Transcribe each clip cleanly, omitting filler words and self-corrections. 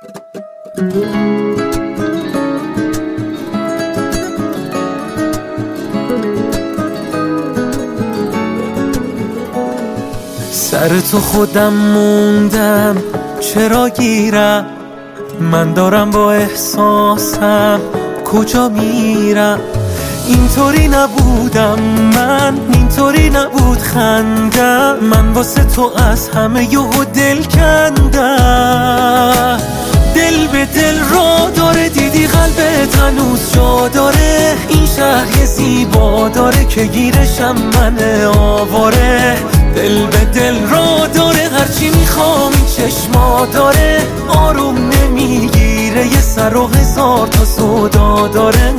سر تو خودم موندم، چرا گیرم؟ من دارم با احساسم کجا میرم؟ اینطوری نبودم من، اینطوری نبود خندم، من واسه تو از همه یهو دل کندم. دل به دل را داره، دیدی قلبت هنوز جا داره. این شهر یه زیبا داره که گیرشم من آواره. دل به دل را داره، هرچی میخوام این چشما داره. آروم نمیگیره، یه سر و هزار تا سودا داره.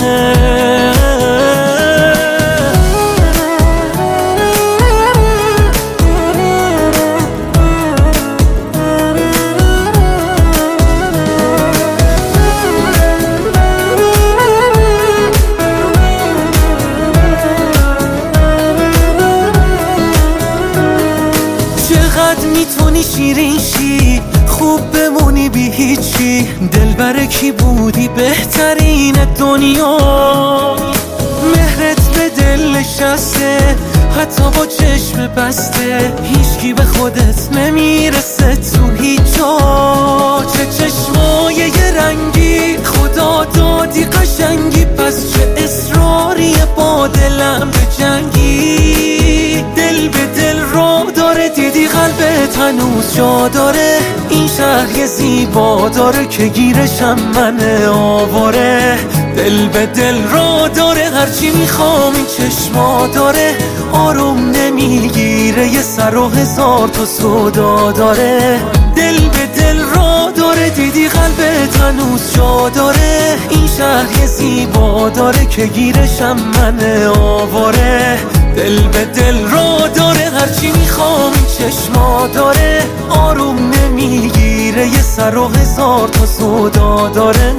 چقدر میتونی شیرین شی، خوب بمونی بی هیچی. دلبر کی بودی بهترین دنیا؟ مهرت به دل نشسته، حتی با چشم بسته. هیچکی به خودت نمیرسه تو هیچ جا. چه چشمای یه رنگی، خدا دادی قشنگی. پس چه اصراری با دلم به جنگی؟ دل به دل را داره، دیدی قلبت هنوز جا داره. این شهر یه زیبا داره که گیرشم من آواره. دل به دل را داره، هرچی میخوام این چشما داره. آروم نمیگیره، یه سر و هزار تا سودا داره. دل به دل را داره، دیدی قلبت هنوز جا داره. این شهر یه زیبا داره که گیرشم من آواره. دل به دل را داره، هرچی میخوام این چشما داره. آروم نمیگیره، یه سر و هزار تا سودا داره.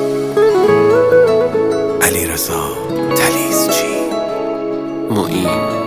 علیرضا تلیسچی، معین.